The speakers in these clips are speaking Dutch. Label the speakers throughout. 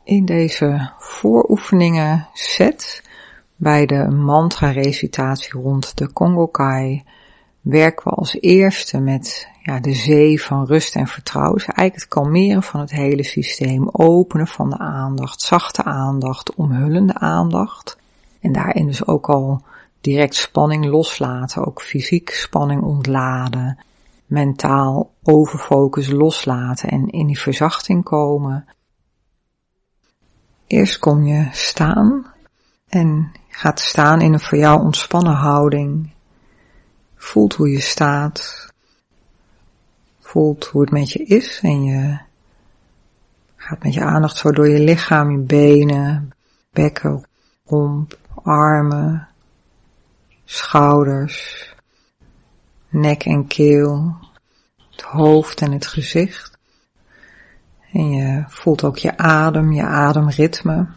Speaker 1: In deze vooroefeningen set bij de mantra-recitatie rond de Kongokai werken we als eerste met de zee van rust en vertrouwen. Dus eigenlijk het kalmeren van het hele systeem, openen van de aandacht, zachte aandacht, omhullende aandacht. En daarin dus ook al direct spanning loslaten, ook fysiek spanning ontladen, mentaal overfocus loslaten en in die verzachting komen. Eerst kom je staan en gaat staan in een voor jou ontspannen houding. Voelt hoe je staat, voelt hoe het met je is en je gaat met je aandacht zo door je lichaam, je benen, bekken, romp, armen, schouders, nek en keel, het hoofd en het gezicht. En je voelt ook je ademritme.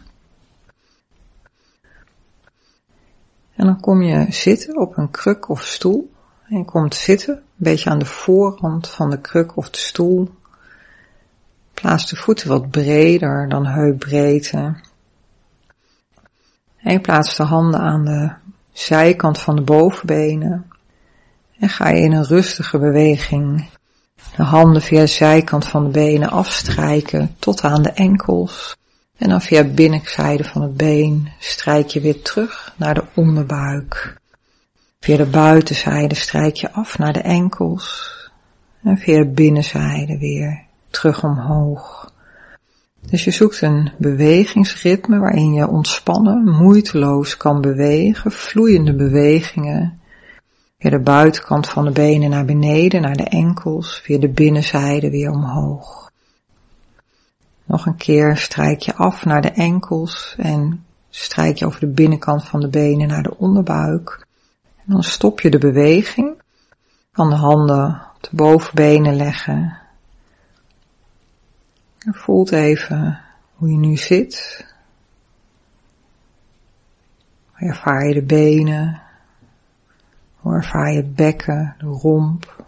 Speaker 1: En dan kom je zitten op een kruk of stoel. En je komt zitten, een beetje aan de voorrand van de kruk of de stoel. Plaats de voeten wat breder dan heupbreedte. En je plaatst de handen aan de zijkant van de bovenbenen. En ga je in een rustige beweging de handen via de zijkant van de benen afstrijken tot aan de enkels. En dan via de binnenzijde van het been strijk je weer terug naar de onderbuik. Via de buitenzijde strijk je af naar de enkels. En via de binnenzijde weer terug omhoog. Dus je zoekt een bewegingsritme waarin je ontspannen, moeiteloos kan bewegen, vloeiende bewegingen. Via de buitenkant van de benen naar beneden, naar de enkels, via de binnenzijde weer omhoog. Nog een keer strijk je af naar de enkels en strijk je over de binnenkant van de benen naar de onderbuik. En dan stop je de beweging. Kan de handen op de bovenbenen leggen. En voelt even hoe je nu zit. Hoe ervaar je de benen? Hoe ervaar je het bekken, de romp?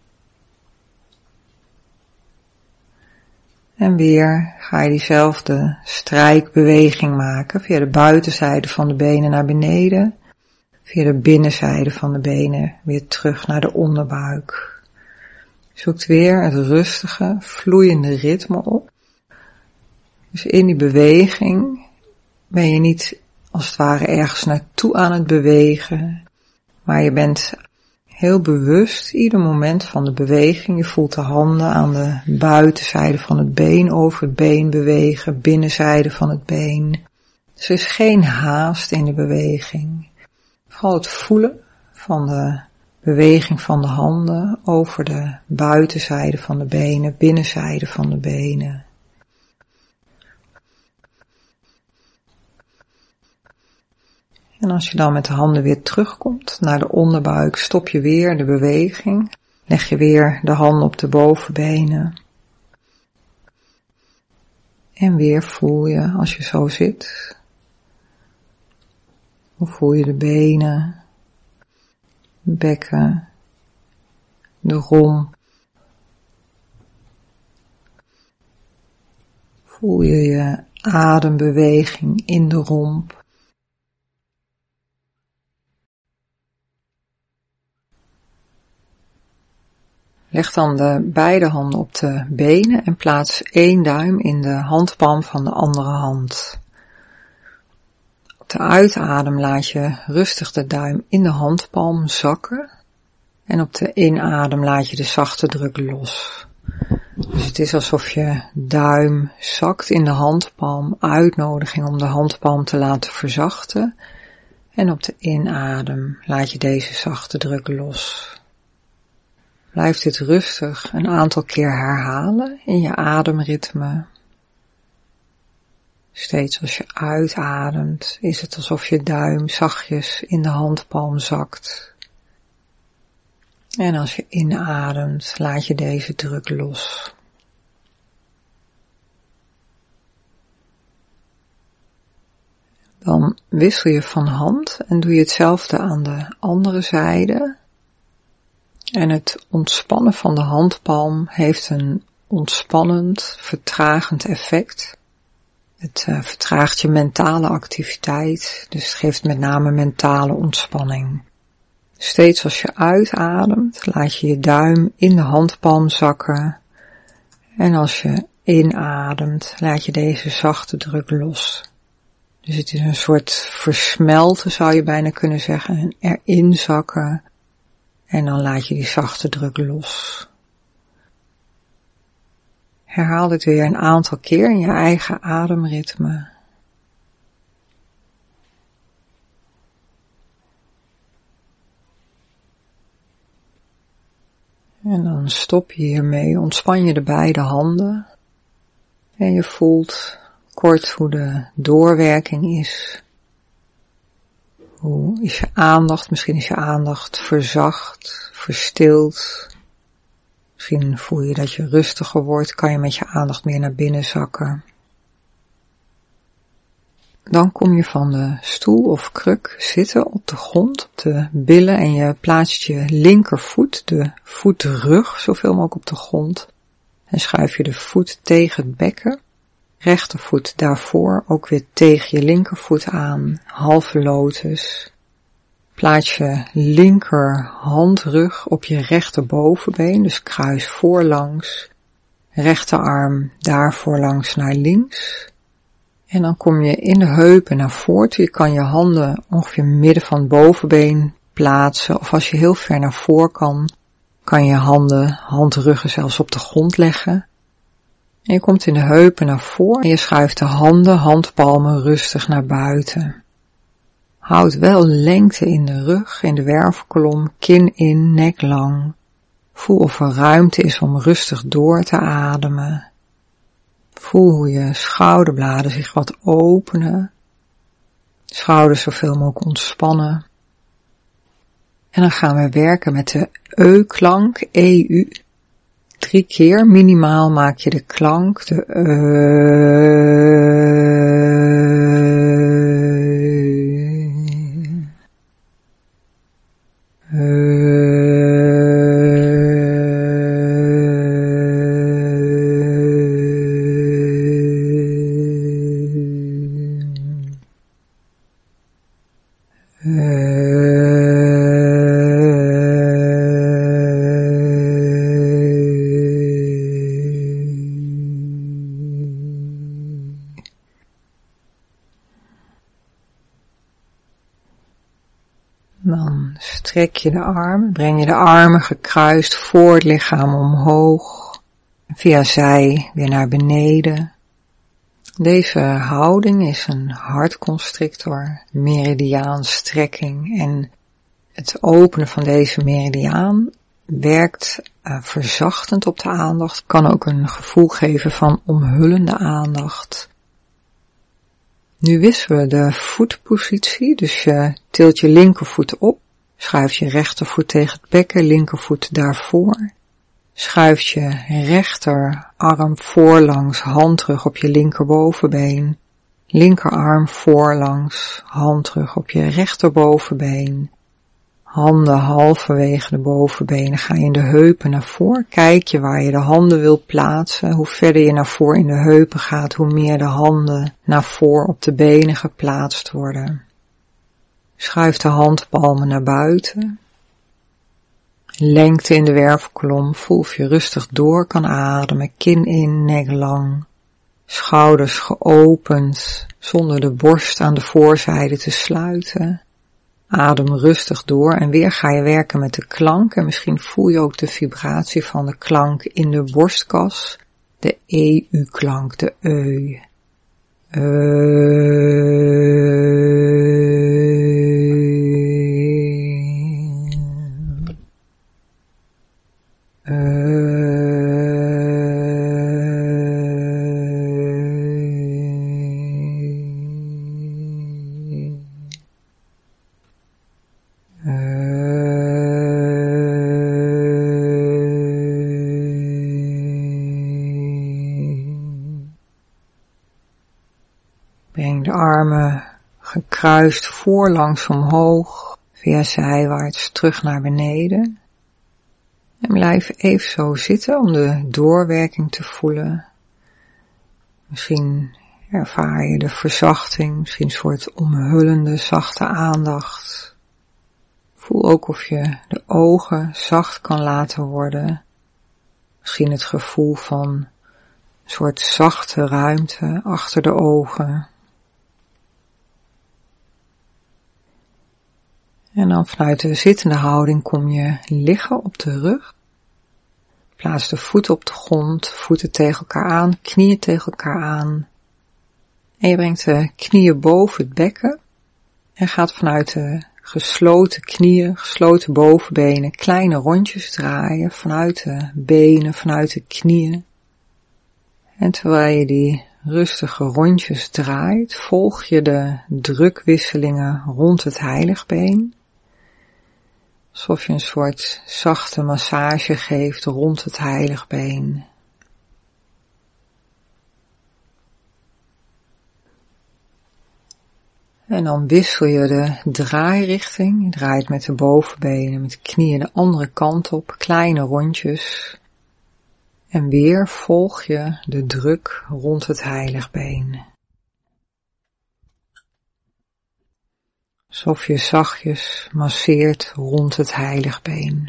Speaker 1: En weer ga je diezelfde strijkbeweging maken via de buitenzijde van de benen naar beneden. Via de binnenzijde van de benen weer terug naar de onderbuik. Zoekt weer het rustige, vloeiende ritme op. Dus in die beweging ben je niet als het ware ergens naartoe aan het bewegen. Maar je bent heel bewust ieder moment van de beweging. Je voelt de handen aan de buitenzijde van het been over het been bewegen, binnenzijde van het been. Dus er is geen haast in de beweging. Vooral het voelen van de beweging van de handen over de buitenzijde van de benen, binnenzijde van de benen. En als je dan met de handen weer terugkomt naar de onderbuik, stop je weer de beweging. Leg je weer de handen op de bovenbenen. En weer voel je, als je zo zit, hoe voel je de benen, het bekken, de romp. Voel je je adembeweging in de romp. Leg dan de beide handen op de benen en plaats 1 duim in de handpalm van de andere hand. Op de uitadem laat je rustig de duim in de handpalm zakken en op de inadem laat je de zachte druk los. Dus het is alsof je duim zakt in de handpalm, uitnodiging om de handpalm te laten verzachten en op de inadem laat je deze zachte druk los. Blijf dit rustig een aantal keer herhalen in je ademritme. Steeds als je uitademt is het alsof je duim zachtjes in de handpalm zakt. En als je inademt laat je deze druk los. Dan wissel je van hand en doe je hetzelfde aan de andere zijde. En het ontspannen van de handpalm heeft een ontspannend, vertragend effect. Het vertraagt je mentale activiteit, dus het geeft met name mentale ontspanning. Steeds als je uitademt, laat je je duim in de handpalm zakken. En als je inademt, laat je deze zachte druk los. Dus het is een soort versmelten, zou je bijna kunnen zeggen, en erin zakken. En dan laat je die zachte druk los. Herhaal dit weer een aantal keer in je eigen ademritme. En dan stop je hiermee, ontspan je de beide handen. En je voelt kort hoe de doorwerking is. Hoe is je aandacht? Misschien is je aandacht verzacht, verstild. Misschien voel je dat je rustiger wordt, kan je met je aandacht meer naar binnen zakken. Dan kom je van de stoel of kruk zitten op de grond, op de billen en je plaatst je linkervoet, de voetrug, zoveel mogelijk op de grond. En schuif je de voet tegen het bekken, rechtervoet daarvoor, ook weer tegen je linkervoet aan, halve lotus. Plaats je linkerhandrug op je rechterbovenbeen, dus kruis voorlangs, rechterarm daar voorlangs naar links. En dan kom je in de heupen naar voren. Je kan je handen ongeveer midden van het bovenbeen plaatsen. Of als je heel ver naar voren kan je handruggen zelfs op de grond leggen. En je komt in de heupen naar voren en je schuift de handen, handpalmen rustig naar buiten. Houd wel lengte in de rug, in de wervelkolom, kin in, nek lang. Voel of er ruimte is om rustig door te ademen. Voel hoe je schouderbladen zich wat openen. Schouders zoveel mogelijk ontspannen. En dan gaan we werken met de eu-klank, EU. 3 keer minimaal maak je de klank, de Dan strek je de arm, breng je de armen gekruist voor het lichaam omhoog, via zij weer naar beneden. Deze houding is een hartconstrictor, meridiaanstrekking en het openen van deze meridiaan werkt verzachtend op de aandacht, kan ook een gevoel geven van omhullende aandacht. Nu wisselen we de voetpositie, dus je tilt je linkervoet op, schuift je rechtervoet tegen het bekken, linkervoet daarvoor. Schuift je rechterarm voorlangs, handrug op je linkerbovenbeen, linkerarm voorlangs, handrug op je rechterbovenbeen. Handen halverwege de bovenbenen, ga je in de heupen naar voren. Kijk je waar je de handen wilt plaatsen. Hoe verder je naar voren in de heupen gaat, hoe meer de handen naar voren op de benen geplaatst worden. Schuif de handpalmen naar buiten. Lengte in de wervelkolom, voel of je rustig door kan ademen. Kin in, nek lang. Schouders geopend, zonder de borst aan de voorzijde te sluiten. Adem rustig door en weer ga je werken met de klank en misschien voel je ook de vibratie van de klank in de borstkas. De EU-klank, de eu. Breng de armen gekruist voorlangs omhoog, via zijwaarts terug naar beneden. En blijf even zo zitten om de doorwerking te voelen. Misschien ervaar je de verzachting, misschien een soort omhullende, zachte aandacht. Voel ook of je de ogen zacht kan laten worden. Misschien het gevoel van een soort zachte ruimte achter de ogen. En dan vanuit de zittende houding kom je liggen op de rug. Plaats de voeten op de grond, voeten tegen elkaar aan, knieën tegen elkaar aan. En je brengt de knieën boven het bekken en gaat vanuit de gesloten knieën, gesloten bovenbenen, kleine rondjes draaien vanuit de benen, vanuit de knieën. En terwijl je die rustige rondjes draait, volg je de drukwisselingen rond het heiligbeen. Alsof je een soort zachte massage geeft rond het heiligbeen. En dan wissel je de draairichting. Je draait met de bovenbenen, met de knieën de andere kant op, kleine rondjes. En weer volg je de druk rond het heiligbeen. Alsof je zachtjes masseert rond het heiligbeen.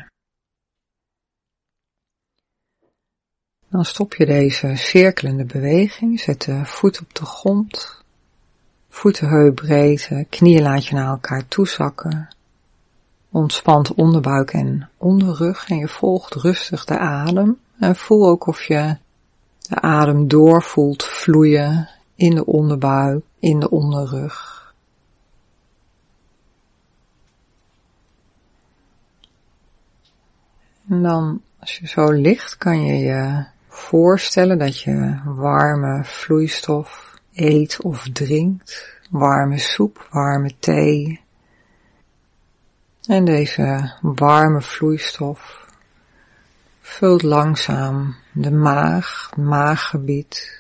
Speaker 1: Dan stop je deze cirkelende beweging, zet de voet op de grond, voeten heupbreedte, knieën laat je naar elkaar toezakken. Ontspant onderbuik en onderrug en je volgt rustig de adem. En voel ook of je de adem doorvoelt vloeien in de onderbuik, in de onderrug. En dan, als je zo ligt, kan je je voorstellen dat je warme vloeistof eet of drinkt. Warme soep, warme thee. En deze warme vloeistof vult langzaam de maag, het maaggebied.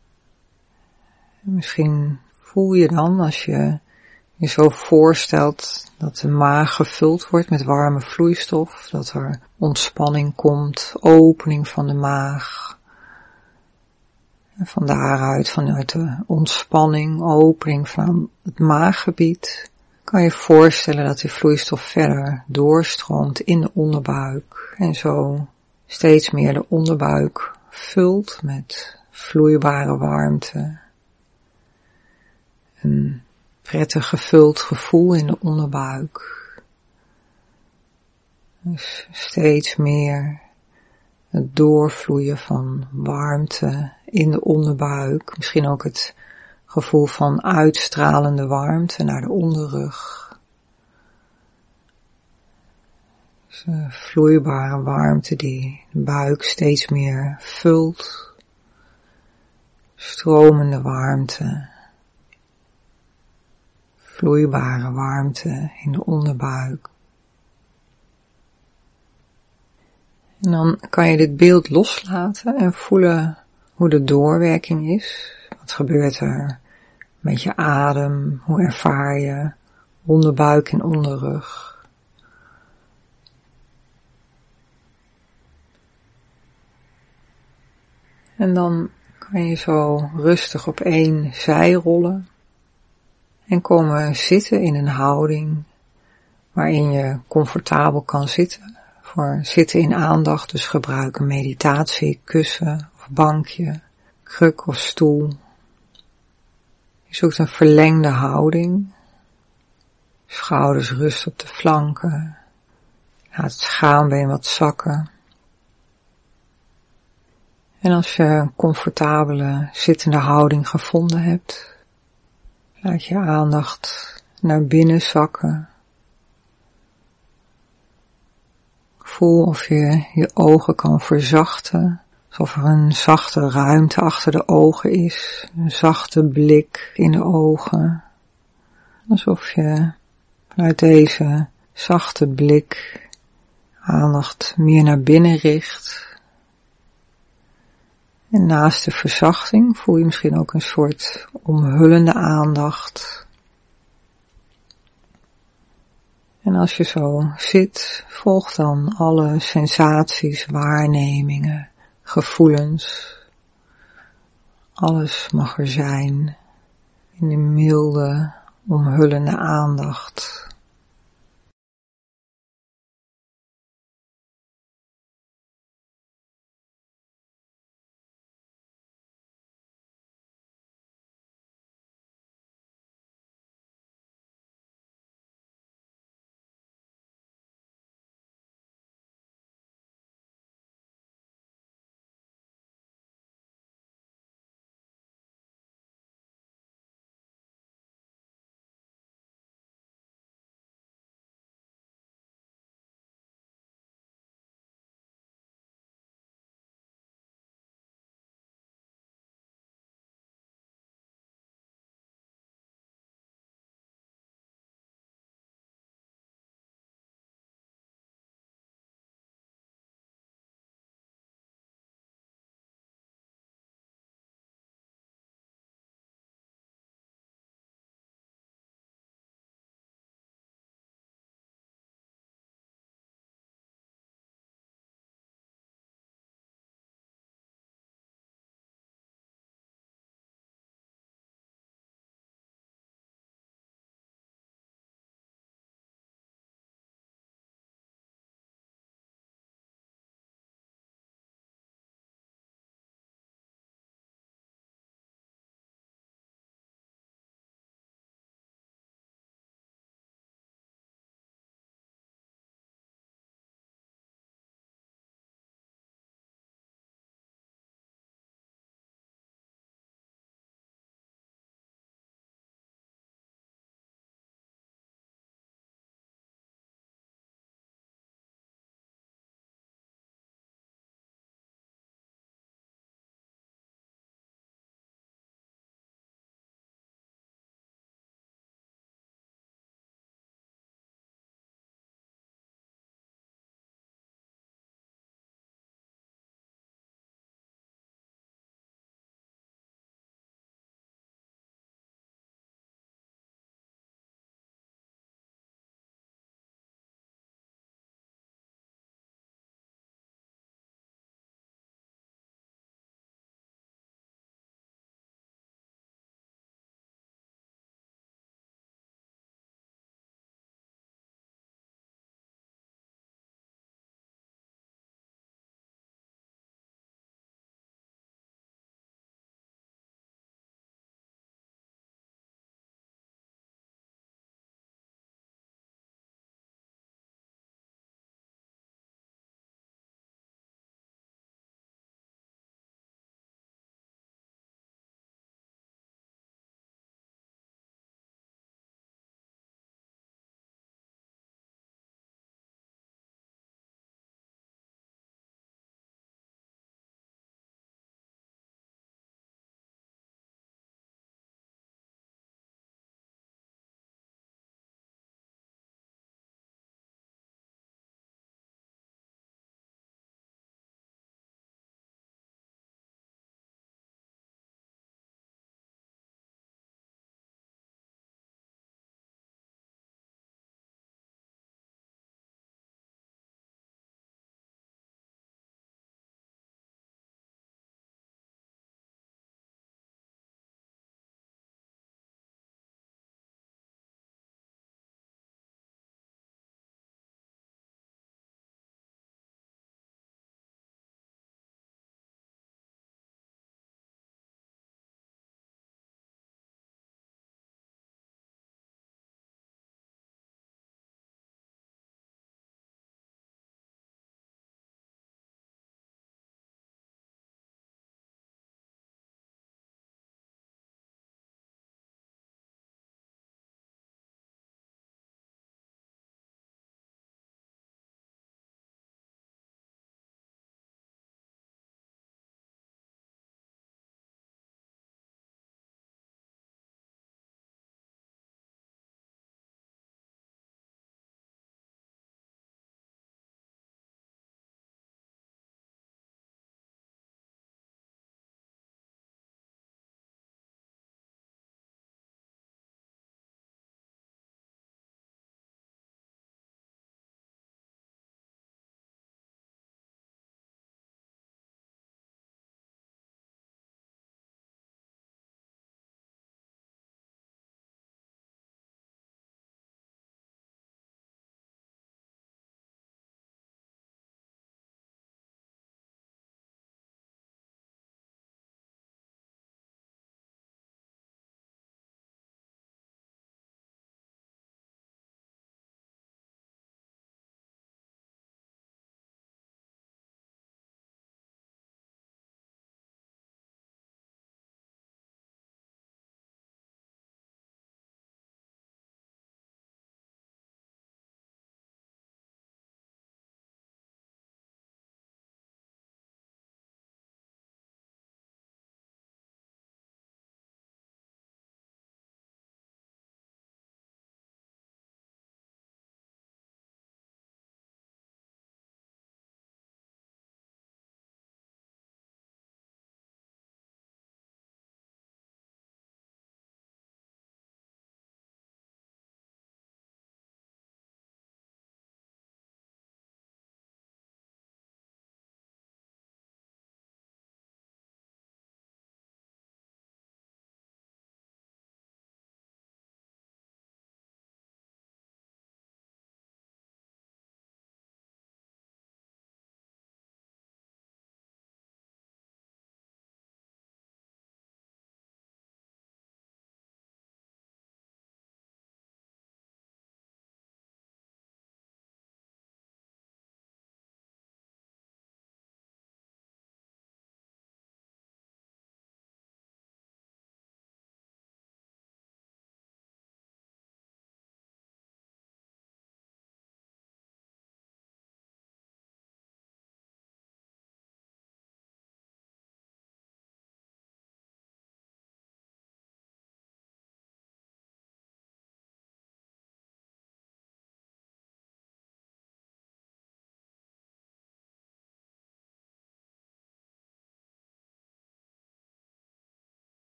Speaker 1: En misschien voel je dan, als je je zo voorstelt dat de maag gevuld wordt met warme vloeistof, dat er ontspanning komt, opening van de maag. En van daaruit, vanuit de ontspanning, opening van het maaggebied, kan je voorstellen dat die vloeistof verder doorstroomt in de onderbuik en zo steeds meer de onderbuik vult met vloeibare warmte. Een prettig gevuld gevoel in de onderbuik. Dus steeds meer het doorvloeien van warmte in de onderbuik. Misschien ook het gevoel van uitstralende warmte naar de onderrug. Dus vloeibare warmte die de buik steeds meer vult. Stromende warmte. Vloeibare warmte in de onderbuik. En dan kan je dit beeld loslaten en voelen hoe de doorwerking is. Wat gebeurt er met je adem? Hoe ervaar je onderbuik en onderrug? En dan kan je zo rustig op één zij rollen en komen zitten in een houding waarin je comfortabel kan zitten. Voor zitten in aandacht, dus gebruik een meditatiekussen of bankje, kruk of stoel. Je zoekt een verlengde houding. Schouders rust op de flanken. Laat het schaambeen wat zakken. En als je een comfortabele zittende houding gevonden hebt, laat je aandacht naar binnen zakken. Voel of je je ogen kan verzachten, alsof er een zachte ruimte achter de ogen is, een zachte blik in de ogen. Alsof je vanuit deze zachte blik aandacht meer naar binnen richt. En naast de verzachting voel je misschien ook een soort omhullende aandacht. En als je zo zit, volg dan alle sensaties, waarnemingen, gevoelens. Alles mag er zijn in de milde, omhullende aandacht.